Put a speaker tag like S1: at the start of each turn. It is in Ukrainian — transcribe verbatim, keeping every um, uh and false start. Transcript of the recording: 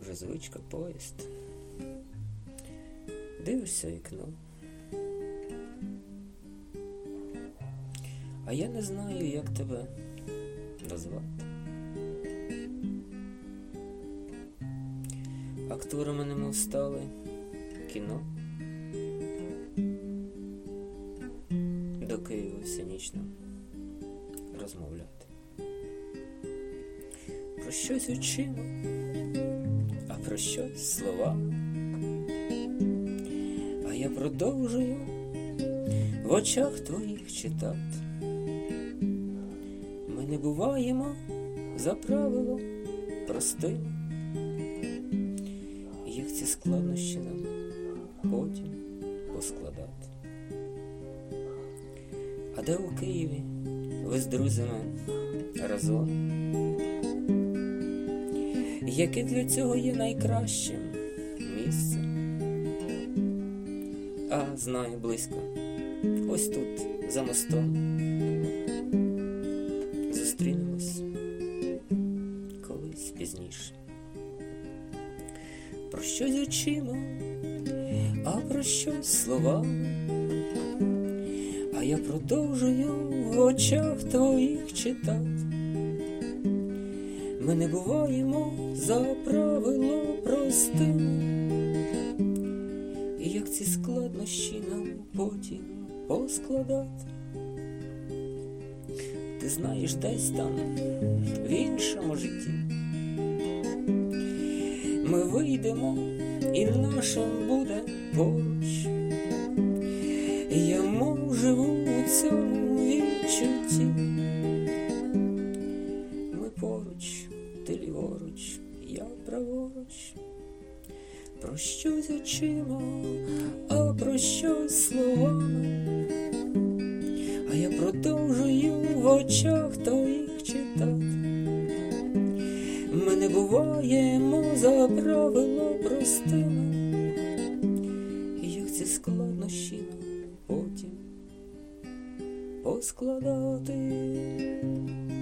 S1: вже звичка, поїзд. Дивишся вікно. А я не знаю, як тебе назвати. Акторами немов стали кіно. До Києва всю ніч нам розмовляти. Про щось очима, а про щось слова. А я продовжую в очах твоїх читати. Ми не буваємо за правилом простим, як ці складнощі нам потім поскладати. А де у Києві ви з друзями разом? Яке для цього є найкращим місцем? А, знаю, близько. Ось тут, за мостом. Зустрінемось колись пізніше. Про щось очима, а про щось словами. А я продовжую в очах твоїх читати. Ми не буваємо за правило простим, і як ці складнощі нам потім поскладати. Ти знаєш, десь там, в іншому житті, ми вийдемо, і нашим буде поруч. І я мов живу у цьому відчутті. Ми поруч, ти ліворуч, я праворуч. Про щось очима, а про щось словами. А я продовжую в очах твоїх читати. Ми не буваємо за правило простими, і як ці складнощі нам потім поскладати.